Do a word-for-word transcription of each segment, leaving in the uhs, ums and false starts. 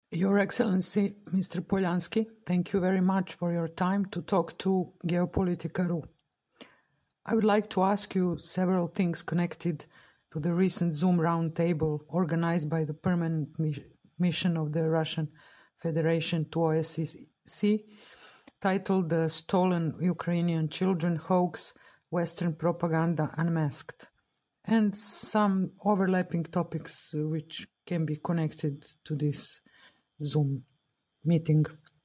Your Excellency, Mister Polyansky, thank you very much for your time to talk to Geopolitica.ru. I would like to ask you several things connected to the recent Zoom roundtable organized by the Permanent Mission of the Russian Federation to O S C E, titled The Stolen Ukrainian Children Hoax, Western Propaganda Unmasked, and some overlapping topics which can be connected to this Zoom meeting.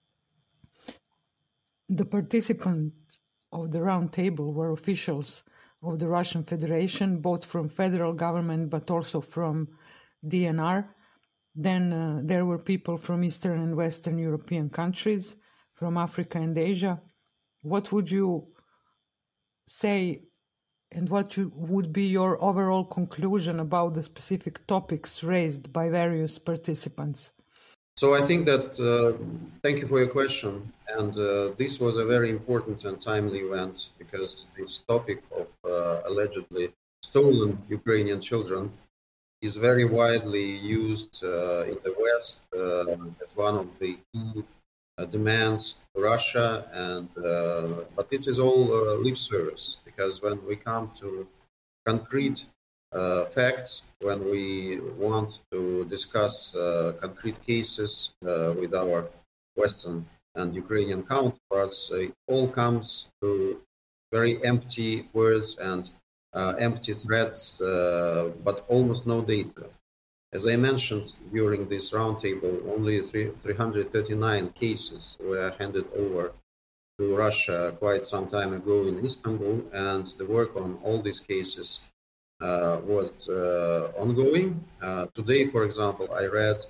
The participants of the round table were officials of the Russian Federation, both from federal government but also from D N R. Then uh, there were people from Eastern and Western European countries, from Africa and Asia. What would you say and what you, would be your overall conclusion about the specific topics raised by various participants? So I think that, uh, thank you for your question. And uh, this was a very important and timely event because this topic of uh, allegedly stolen Ukrainian children is very widely used uh, in the West uh, as one of the key uh, demands to Russia. And uh, but this is all uh, lip service, because when we come to concrete uh, facts, when we want to discuss uh, concrete cases uh, with our Western and Ukrainian counterparts, uh, it all comes to very empty words and uh, empty threats, uh, but almost no data. As I mentioned during this roundtable, only three hundred thirty-nine cases were handed over to Russia quite some time ago in Istanbul, and the work on all these cases uh, was uh, ongoing. Uh, today, for example, I read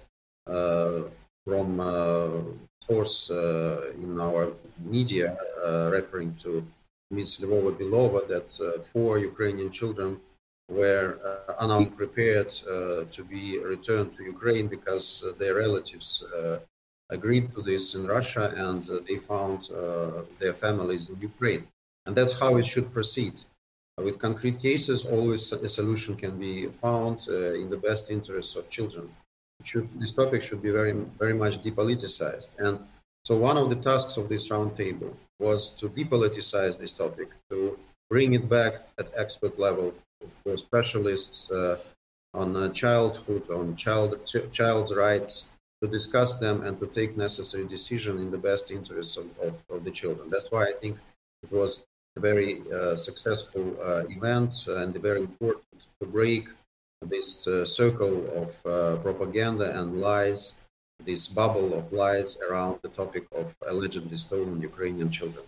uh, from a source uh, in our media uh, referring to Miz Lvova Belova that uh, four Ukrainian children were uh, unprepared uh, to be returned to Ukraine because uh, their relatives uh, agreed to this in Russia, and uh, they found uh, their families in Ukraine. And that's how it should proceed. Uh, with concrete cases, always a solution can be found uh, in the best interests of children. It should, this topic should be very, very much depoliticized. And so one of the tasks of this roundtable was to depoliticize this topic, to bring it back at expert level for specialists uh, on uh, childhood, on child ch- child's rights, to discuss them and to take necessary decision in the best interests of, of, of the children. That's why I think it was a very uh, successful uh, event and very important to break this uh, circle of uh, propaganda and lies, this bubble of lies around the topic of allegedly stolen Ukrainian children.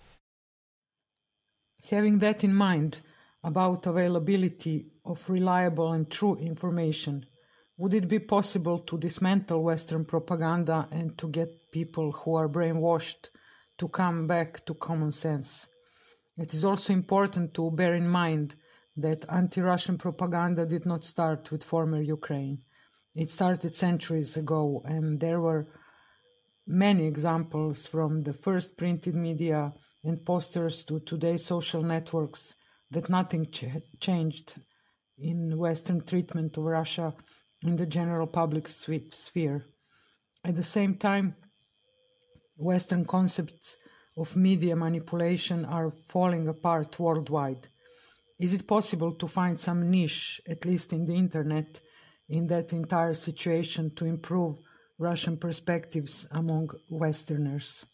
Having that in mind, about availability of reliable and true information, would it be possible to dismantle Western propaganda and to get people who are brainwashed to come back to common sense? It is also important to bear in mind that anti-Russian propaganda did not start with former Ukraine. It started centuries ago, and there were many examples from the first printed media and posters to today's social networks that nothing ch- changed in Western treatment of Russia in the general public sphere. At the same time, Western concepts of media manipulation are falling apart worldwide. Is it possible to find some niche, at least in the internet, in that entire situation to improve Russian perspectives among Westerners?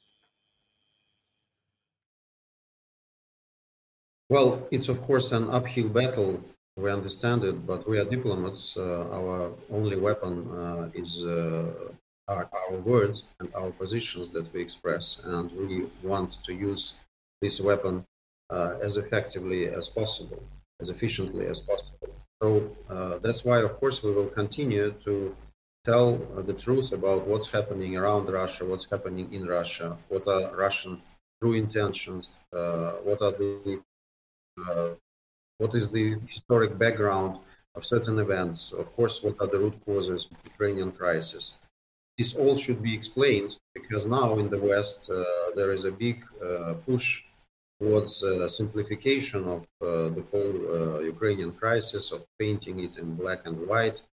Well, it's of course an uphill battle, we understand it, but we are diplomats. Uh, our only weapon uh, is uh, our, our words and our positions that we express, and we want to use this weapon uh, as effectively as possible, as efficiently as possible. So uh, that's why, of course, we will continue to tell uh, the truth about what's happening around Russia, what's happening in Russia, what are Russian true intentions, uh, what are the uh, what is the historic background of certain events, of course, what are the root causes of the Ukrainian crisis. This all should be explained because now in the West uh, there is a big uh, push towards uh, simplification of uh, the whole uh, Ukrainian crisis, of painting it in black and white.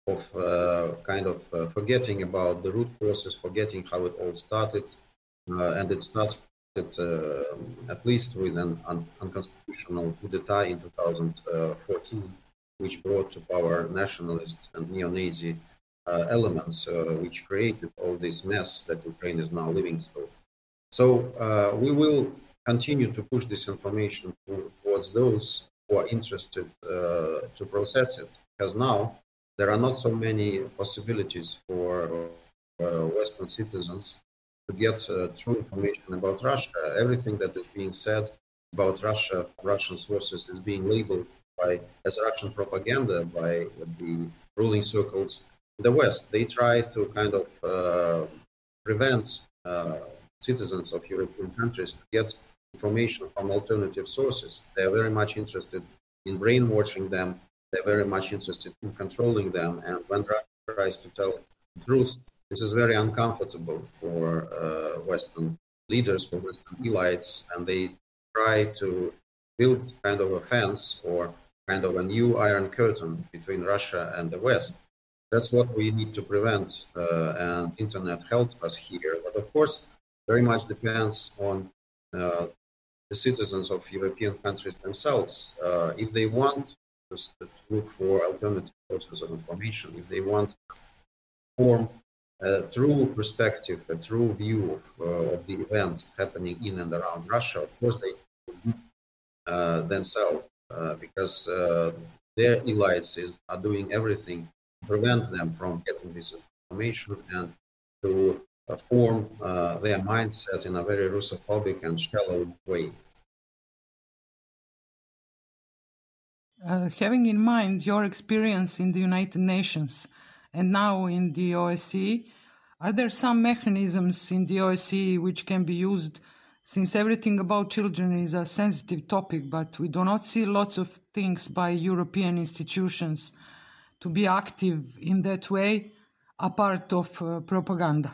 of uh, kind of uh, forgetting about the root causes, forgetting how it all started, uh, and it started uh, at least with an un- unconstitutional coup d'etat in two thousand fourteen, which brought to power nationalist and neo-Nazi uh, elements, uh, which created all this mess that Ukraine is now living through. So uh, we will continue to push this information to, towards those who are interested uh, to process it, because now there are not so many possibilities for uh, Western citizens to get uh, true information about Russia. Everything that is being said about Russia, Russian sources, is being labeled by as Russian propaganda by the ruling circles in the West. They try to kind of uh, prevent uh, citizens of European countries to get information from alternative sources. They are very much interested in brainwashing them. They're very much interested in controlling them. And when Russia tries to tell the truth, this is very uncomfortable for uh, Western leaders, for Western elites, and they try to build kind of a fence or kind of a new iron curtain between Russia and the West. That's what we need to prevent, uh, and internet helps us here. But of course, very much depends on uh, the citizens of European countries themselves. Uh, if they want to, to look for alternative sources of information, if they want to form a true perspective, a true view of, uh, of the events happening in and around Russia, of course they do uh, themselves, uh, because uh, their elites is, are doing everything to prevent them from getting this information and to uh, form uh, their mindset in a very Russophobic and shallow way. Uh, having in mind your experience in the United Nations and now in the O S C E, are there some mechanisms in the O S C E which can be used, since everything about children is a sensitive topic, but we do not see lots of things by European institutions to be active in that way, apart of uh, propaganda?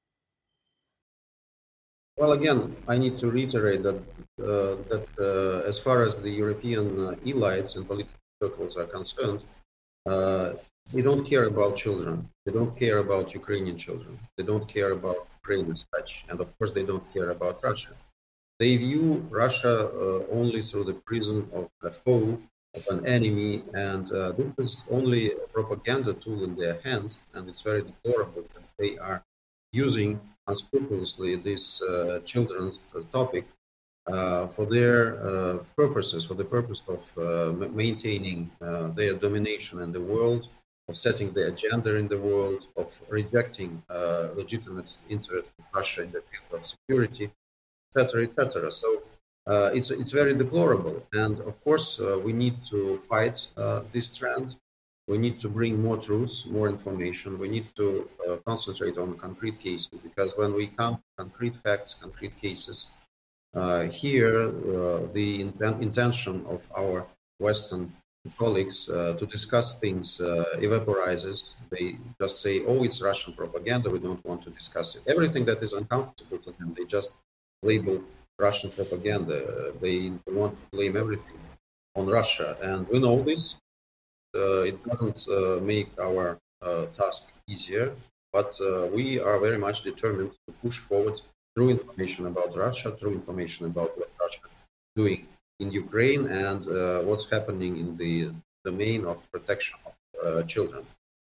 Well, again, I need to reiterate that uh, that uh, as far as the European uh, elites and political circles are concerned, uh, they don't care about children. They don't care about Ukrainian children. They don't care about Ukraine as such. And of course, they don't care about Russia. They view Russia uh, only through the prism of a foe, of an enemy, and uh, this is only a propaganda tool in their hands, and it's very deplorable that they are using unscrupulously this uh, children's uh, topic uh, for their uh, purposes, for the purpose of uh, maintaining uh, their domination in the world, of setting the agenda in the world, of rejecting uh, legitimate interest of Russia in the field of security, et cetera, et cetera. So uh, it's it's very deplorable, and of course uh, we need to fight uh, this trend. We need to bring more truth, more information. We need to uh, concentrate on concrete cases, because when we come to concrete facts, concrete cases, uh, here uh, the inten- intention of our Western colleagues uh, to discuss things uh, evaporizes. They just say, oh, it's Russian propaganda, we don't want to discuss it. Everything that is uncomfortable to them, they just label Russian propaganda. They want to blame everything on Russia, and we know this. Uh, it doesn't uh, make our uh, task easier, but uh, we are very much determined to push forward true information about Russia, true information about what Russia is doing in Ukraine, and uh, what's happening in the domain of protection of uh, children.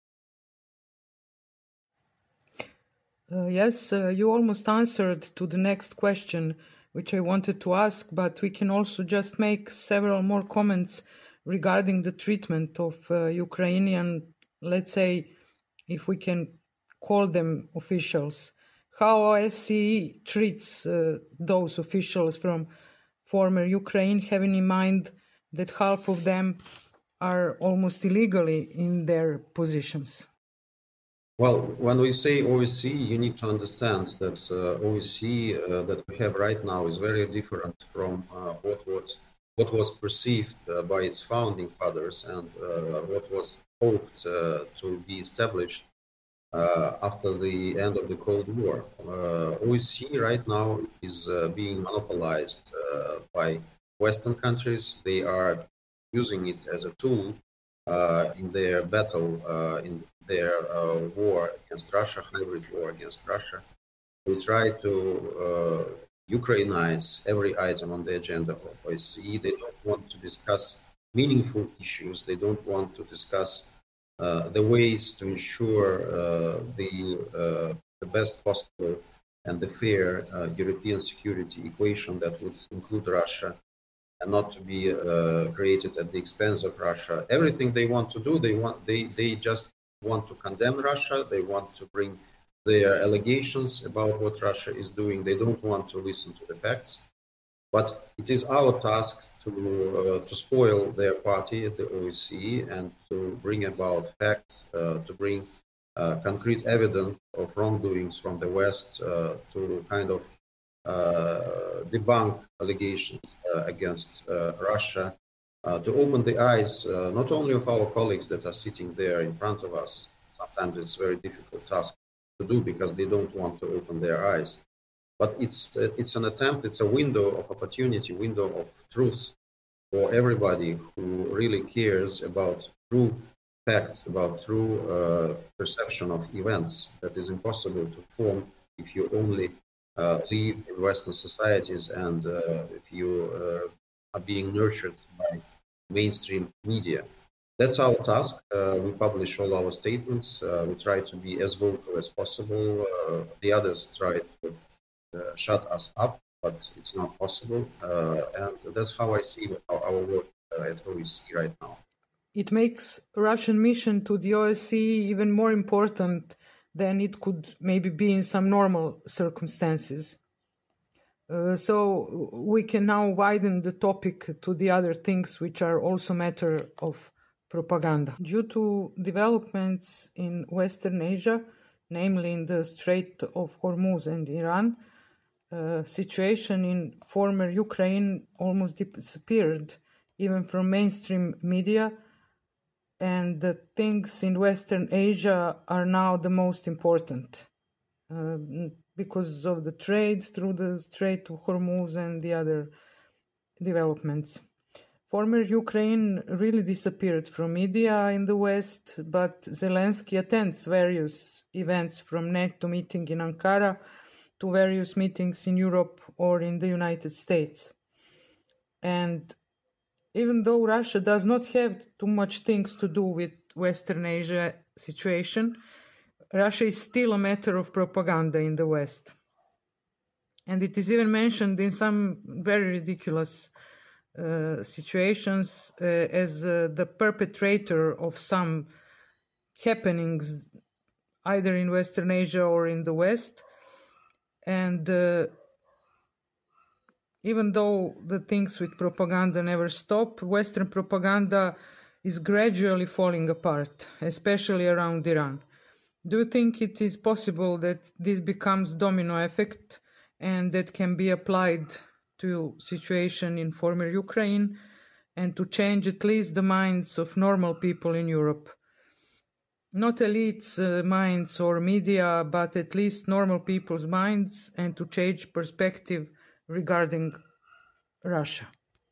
Uh, yes, uh, you almost answered to the next question, which I wanted to ask, but we can also just make several more comments regarding the treatment of uh, Ukrainian, let's say, if we can call them officials, how O S C E treats uh, those officials from former Ukraine, having in mind that half of them are almost illegally in their positions. Well, when we say O S C E, you need to understand that uh, O S C E uh, that we have right now is very different from uh, what was what was perceived uh, by its founding fathers and uh, what was hoped uh, to be established uh, after the end of the Cold War. Uh, O S C E right now is uh, being monopolized uh, by Western countries. They are using it as a tool uh, in their battle uh, in their uh, war against Russia, hybrid war against Russia. They try to uh, Ukrainize every item on the agenda of O S C E. They don't want to discuss meaningful issues. They don't want to discuss uh, the ways to ensure uh, the, uh, the best possible and the fair uh, European security equation that would include Russia and not to be uh, created at the expense of Russia. Everything they want to do, they want they, they just want to condemn Russia. They want to bring their allegations about what Russia is doing. They don't want to listen to the facts. But it is our task to uh, to spoil their party at the O S C E and to bring about facts, uh, to bring uh, concrete evidence of wrongdoings from the West, uh, to kind of uh, debunk allegations uh, against uh, Russia, uh, to open the eyes uh, not only of our colleagues that are sitting there in front of us. Sometimes it's a very difficult task to do because they don't want to open their eyes. But it's uh, it's an attempt, it's a window of opportunity, window of truth for everybody who really cares about true facts, about true uh, perception of events that is impossible to form if you only uh, live in Western societies and uh, if you uh, are being nurtured by mainstream media. That's our task. Uh, we publish all our statements. Uh, we try to be as vocal as possible. Uh, the others try to uh, shut us up, but it's not possible. Uh, and that's how I see our, our work uh, at O S C E right now. It makes Russian mission to the O S C E even more important than it could maybe be in some normal circumstances. Uh, so we can now widen the topic to the other things which are also matter of propaganda. Due to developments in Western Asia, namely in the Strait of Hormuz and Iran, uh, situation in former Ukraine almost disappeared, even from mainstream media, and the things in Western Asia are now the most important uh, because of the trade through the Strait of Hormuz and the other developments. Former Ukraine really disappeared from media in the West, but Zelensky attends various events from NATO meeting in Ankara to various meetings in Europe or in the United States. And even though Russia does not have too much things to do with Western Asia situation, Russia is still a matter of propaganda in the West. And it is even mentioned in some very ridiculous uh, situations uh, as uh, the perpetrator of some happenings either in Western Asia or in the West. And uh, even though the things with propaganda never stop, Western propaganda is gradually falling apart, especially around Iran. Do you think it is possible that this becomes domino effect and that can be applied to situation in former Ukraine and to change at least the minds of normal people in Europe? Not elites' uh, minds or media, but at least normal people's minds, and to change perspective regarding Russia?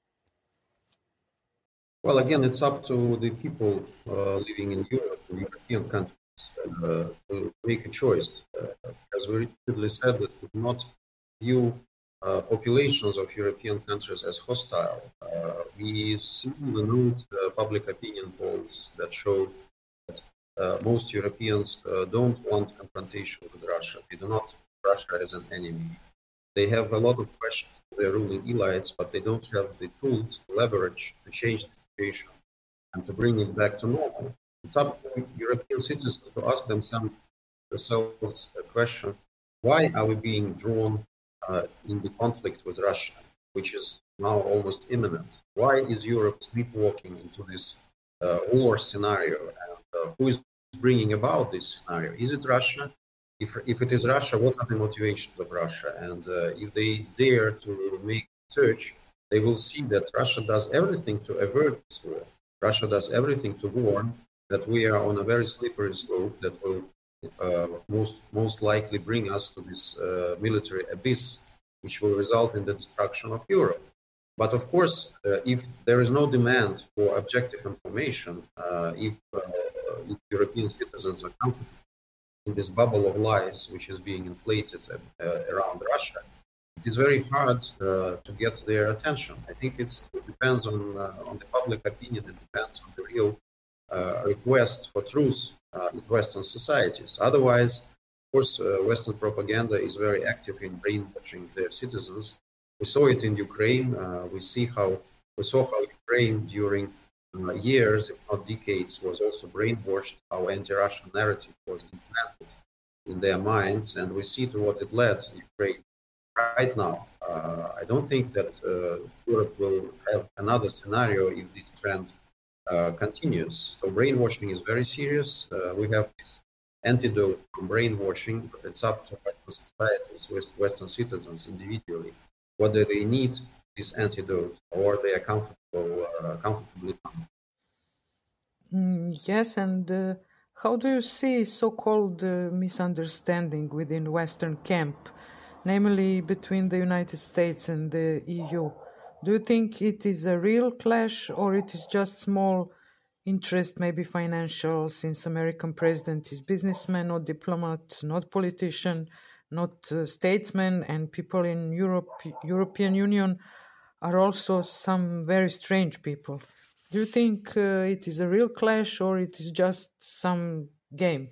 Well, again, it's up to the people uh, living in Europe, in European countries, uh, to make a choice. Uh, as we repeatedly said, that we do not view uh, populations of European countries as hostile. Uh, we see the note uh, public opinion polls that show that uh, most Europeans uh, don't want confrontation with Russia. They do not see Russia as an enemy. They have a lot of questions for their ruling elites, but they don't have the tools to leverage to change the situation and to bring it back to normal. It's up to European citizens to ask themselves a question: why are we being drawn uh, in the conflict with Russia, which is now almost imminent? Why is Europe sleepwalking into this uh, war scenario? And uh, who is bringing about this scenario? Is it Russia? If, if it is Russia, what are the motivations of Russia? And uh, if they dare to make research, they will see that Russia does everything to avert this war. Russia does everything to warn that we are on a very slippery slope that will uh, most, most likely bring us to this uh, military abyss, which will result in the destruction of Europe. But of course, uh, if there is no demand for objective information, uh, if uh, European citizens are comfortable in this bubble of lies which is being inflated uh, around Russia, it is very hard uh, to get their attention. I think it's, it depends on uh, on the public opinion. It depends on the real uh, request for truth uh, in Western societies. Otherwise, of course, uh, Western propaganda is very active in brainwashing their citizens. We saw it in Ukraine. Uh, we see how we saw how Ukraine during uh, years, if not decades, was also brainwashed. How anti-Russian narrative was implanted in their minds, and we see to what it led Ukraine right now. Uh, I don't think that uh, Europe will have another scenario if this trend uh, continues. So brainwashing is very serious. Uh, we have this antidote from brainwashing, but it's up to Western societies, Western citizens individually, whether they need this antidote or they are comfortable, uh, comfortably comfortable. Mm, yes, and uh, how do you see so-called uh, misunderstanding within Western camp, namely between the United States and the E U? Do you think it is a real clash or it is just small interest, maybe financial, since American president is businessman, not diplomat, not politician, not uh, statesman, and people in Europe, European Union are also some very strange people. Do you think uh, it is a real clash or it is just some game?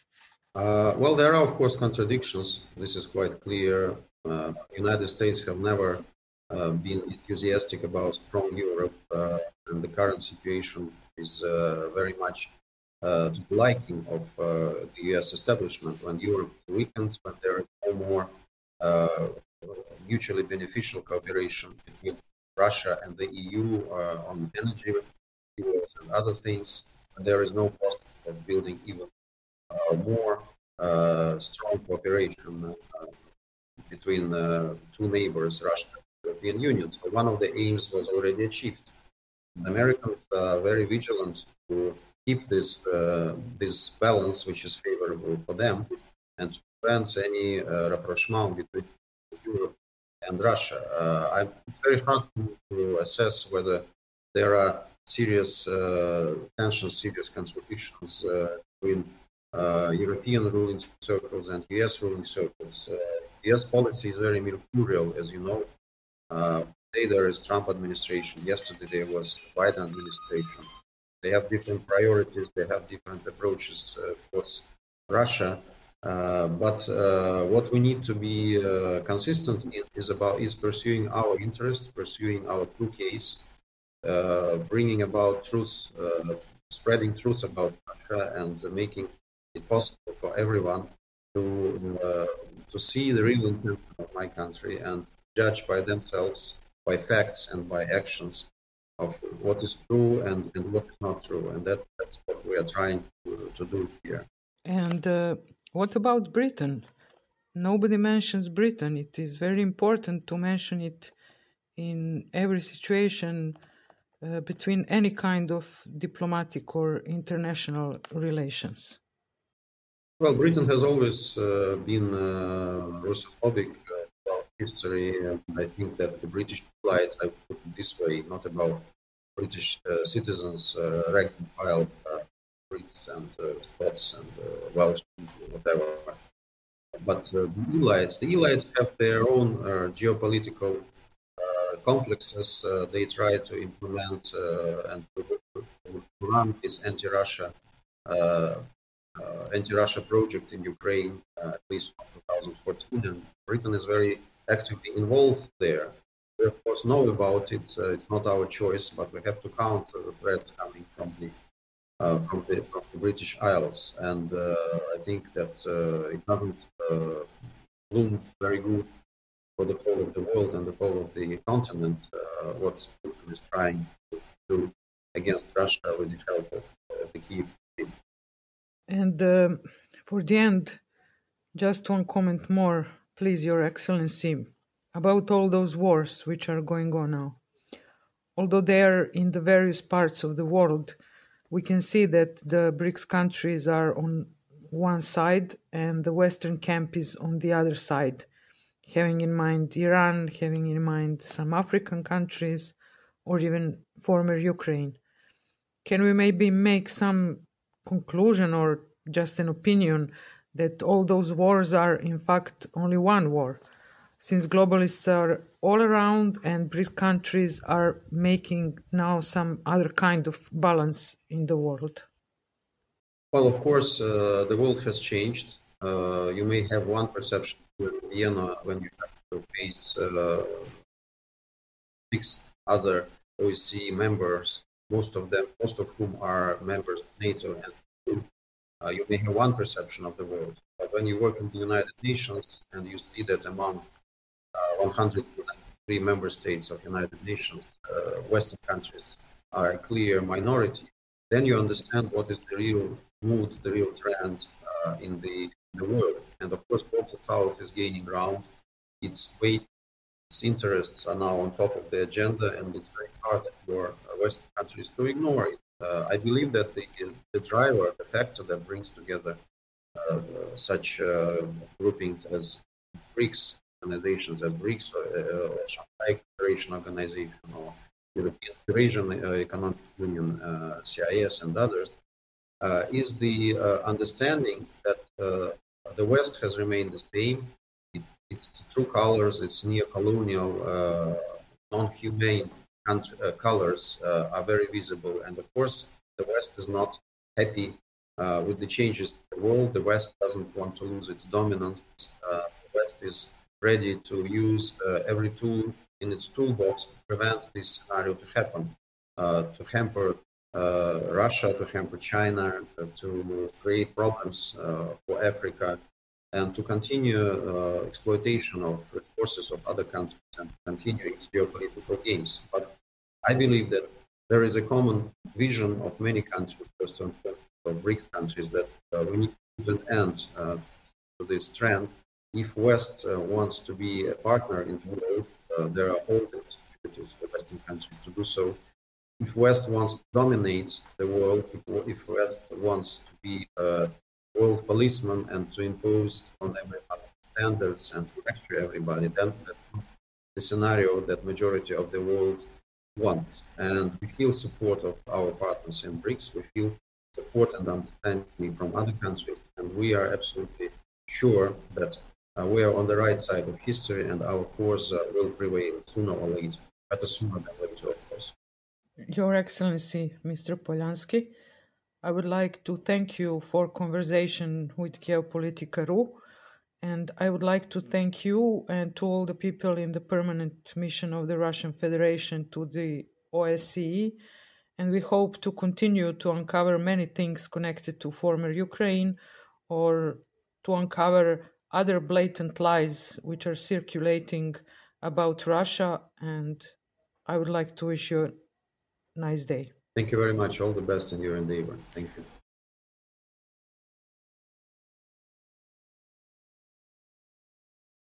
Uh, well, there are of course contradictions. This is quite clear. Uh, United States have never uh, been enthusiastic about strong Europe, uh, and the current situation is uh, very much uh, to the liking of uh, the U S establishment. When Europe is weakened, when there is no more uh, mutually beneficial cooperation between Russia and the E U uh, on energy, fuels, and other things, there is no prospect of building even uh, more uh, strong cooperation uh, between uh, two neighbors, Russia and the European Union. So one of the aims was already achieved. The Americans are very vigilant to keep this uh, this balance, which is favorable for them, and to prevent any uh, rapprochement between Europe and Russia. Uh, I, it's very hard to, to assess whether there are serious uh, tensions, serious contradictions uh, between uh, European ruling circles and U S ruling circles. Uh, U S policy is very mercurial, as you know. Uh, today there is Trump administration. Yesterday there was Biden administration. They have different priorities. They have different approaches uh, towards Russia. Uh, but uh, what we need to be uh, consistent in is about is pursuing our interests, pursuing our true case, uh, bringing about truth, uh, spreading truth about Russia, and uh, making it possible for everyone to uh, to see the real intention of my country and judge by themselves, by facts and by actions, of what is true and, and what is not true. And that, that's what we are trying to, to do here. And uh, what about Britain? Nobody mentions Britain. It is very important to mention it in every situation uh, between any kind of diplomatic or international relations. Well, Britain has always uh, been uh, Russophobic uh, about history, and I think that the British plight, I put it this way, not about British uh, citizens, uh, rank and file, uh, Brits and uh, Scots and uh, Welsh, whatever. But uh, the elites, the elites have their own uh, geopolitical uh, complexes. Uh, they try to implement uh, and to, to run this anti-Russia uh, uh, anti-Russia project in Ukraine, uh, at least from two thousand fourteen, and Britain is very actively involved there. We of course know about it. Uh, it's not our choice, but we have to counter the threats coming from the uh, from the from the British Isles, and uh, I think that uh, it doesn't uh, loom very good for the whole of the world and the whole of the continent. Uh, what Putin is trying to do against Russia with the help of uh, the Kiev. And uh, for the end, just one comment more, please, Your Excellency, about all those wars which are going on now. Although they are in the various parts of the world, we can see that the BRICS countries are on one side and the Western camp is on the other side, having in mind Iran, having in mind some African countries, or even former Ukraine. Can we maybe make some conclusion or just an opinion that all those wars are in fact only one war, since globalists are all around and BRICS countries are making now some other kind of balance in the world? Well, of course, uh, the world has changed. Uh, you may have one perception in Vienna when you have to face uh, six other O S C E members, most of them, most of whom are members of NATO, and uh, you may have one perception of the world. But when you work in the United Nations and you see that among uh, one hundred three member states of United Nations, uh, Western countries are a clear minority, then you understand what is the real mood, the real trend uh, in the in the world. And of course, Global South is gaining ground. Its weight, its interests are now on top of the agenda, and it's very hard for uh, Western countries to ignore it. Uh, I believe that the, the driver, the factor that brings together uh, such uh, groupings as BRICS organizations, as BRICS uh, or Shanghai Cooperation Organization or European Eurasian uh, Economic Union, uh, C I S, and others, uh, is the uh, understanding that uh, the West has remained the same. It, its true colors, its neo-colonial, uh, non-humane country, uh, colors uh, are very visible. And of course, the West is not happy uh, with the changes in the world. The West doesn't want to lose its dominance. Uh, the West is ready to use uh, every tool in its toolbox to prevent this scenario to happen, uh, to hamper uh, Russia, to hamper China, uh, to create problems uh, for Africa, and to continue uh, exploitation of resources of other countries and continue its geopolitical games. But I believe that there is a common vision of many countries, first and foremost of BRICS countries, that uh, we need to put an end uh, to this trend. If West uh, wants to be a partner in the world, uh, there are all the possibilities for Western countries to do so. If West wants to dominate the world, if, if West wants to be a world policeman and to impose on everybody standards and to lecture everybody, then that's not the scenario that majority of the world wants. And we feel support of our partners in BRICS. We feel support and understanding from other countries, and we are absolutely sure that uh, we are on the right side of history, and our cause uh, will prevail sooner or later, better sooner than later, of course. Your Excellency, Mister Polyansky, I would like to thank you for conversation with Geopolitica dot r u, and I would like to thank you and to all the people in the permanent mission of the Russian Federation to the O S C E, and we hope to continue to uncover many things connected to former Ukraine or to uncover other blatant lies which are circulating about Russia, and I would like to wish you a nice day. Thank you very much. All the best in your endeavor. Thank you.